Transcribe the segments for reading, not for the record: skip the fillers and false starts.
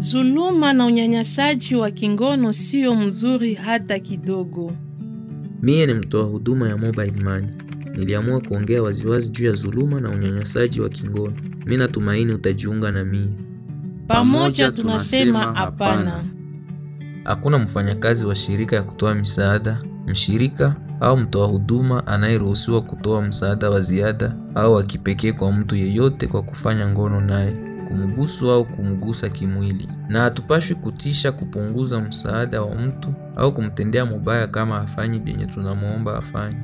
Dhuluma na unyanyasaji wa kingono sio mzuri hata kidogo. Mie ni mtoa huduma ya mobile money. Niliamua kuongea waziwazi juu ya dhuluma na unyanyasaji wa kingono. Mimi natumaini utajiunga na mie. Pamoja tunasema hapana. Hakuna mfanyakazi wa shirika ya kutoa misaada, mshirika au mtoa huduma anayeruhusiwa kutoa msaada wa ziada au wa kipekee kwa mtu yeyote kwa kufanya ngono naye, kumbusu au kumgusa kimwili. Na hatupashwi kutisha kupunguza msaada wa mtu au kumtendea mubaya kama hafanyi vyenye tunamuomba afanye.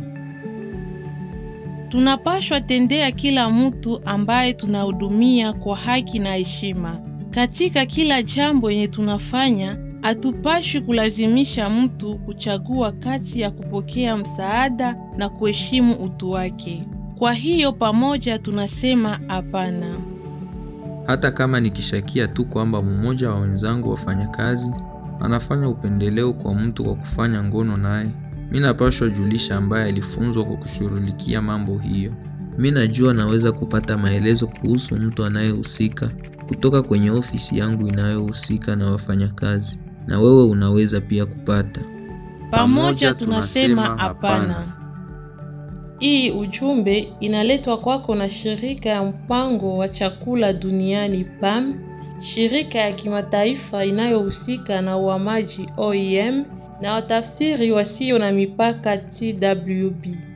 Tunapashwa tendea kila mtu ambaye tunahudumia kwa haki na heshima. Katika kila jambo yenye tunafanya, hatupashwi kulazimisha mtu kuchagua kati ya kupokea msaada na kuheshimu utu wake. Kwa hiyo pamoja tunasema hapana. Hata kama nikishakia tu kwamba mmoja wa wenzangu wafanyakazi anafanya upendeleo kwa mtu kwa kufanya ngono naye, mimi napashwa julisha ambaye alifunzwa kwa kushughulikia mambo hiyo. Mimi najua naweza kupata maelezo kuhusu mtu anayehusika kutoka kwenye ofisi yangu inayohusika na wafanyakazi, na wewe unaweza pia kupata. Pamoja tunasema hapana. Hii ujumbe inaletwa kwako na shirika ya mpango wa chakula duniani PAM, shirika ya kimataifa inayohusika na uhamaji OIM, na watafsiri wasio na mipaka TWB.